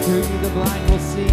Through you the blind will see.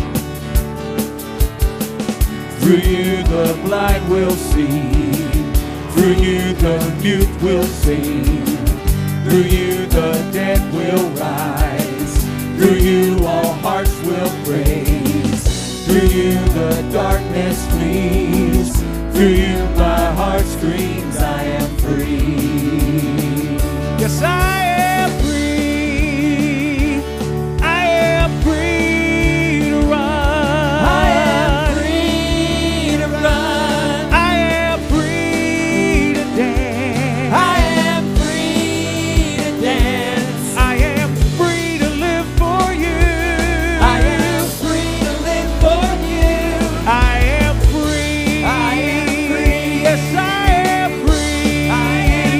Through you the blind will see. Through you the mute will sing. Through you the dead will rise. Through you all hearts will praise. Through you the darkness flees. Through you my heart screams, I am free. Yes, I am free. I am free to run. I am free to run. I am free to dance. I am free to dance. I am free to live for you. I am free to live for you. I am free. I am free. Yes, I am free. I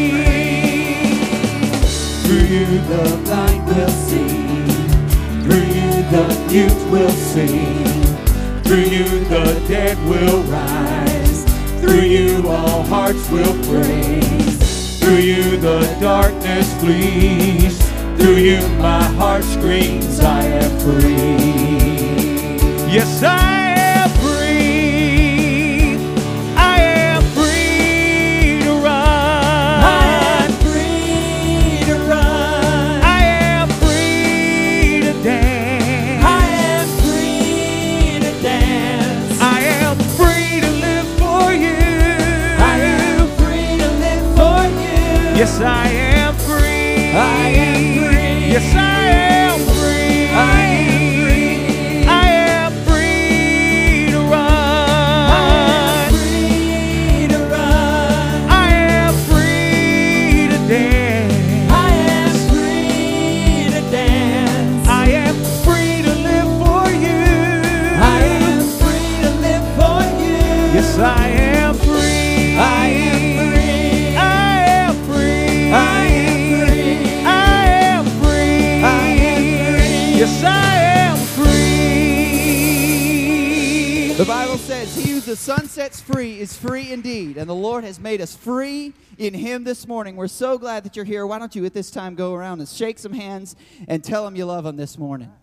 am free. Through you the blind will see. Through you the mute will sing. Through you the dead will rise. Through you all hearts will praise. Through you the darkness flees. Through you my heart screams, I am free. Yes, I am free. I am free to run. I am free to run. I am free to dance. I am free to dance. I am free to live for you. I am free to live for you. Yes, I am free. I am free. Yes, I am free. I am free. I am free to run. I am free to run. I am free to dance. I am free to dance. I am free to live for you. I am free to live for you. Yes, I am free. I am free. I am free. I am free. I am free. I am free. Yes, I am free. The Bible says, he who the Son sets free is free indeed. And the Lord has made us free in him this morning. We're so glad that you're here. Why don't you at this time go around and shake some hands and tell them you love them this morning.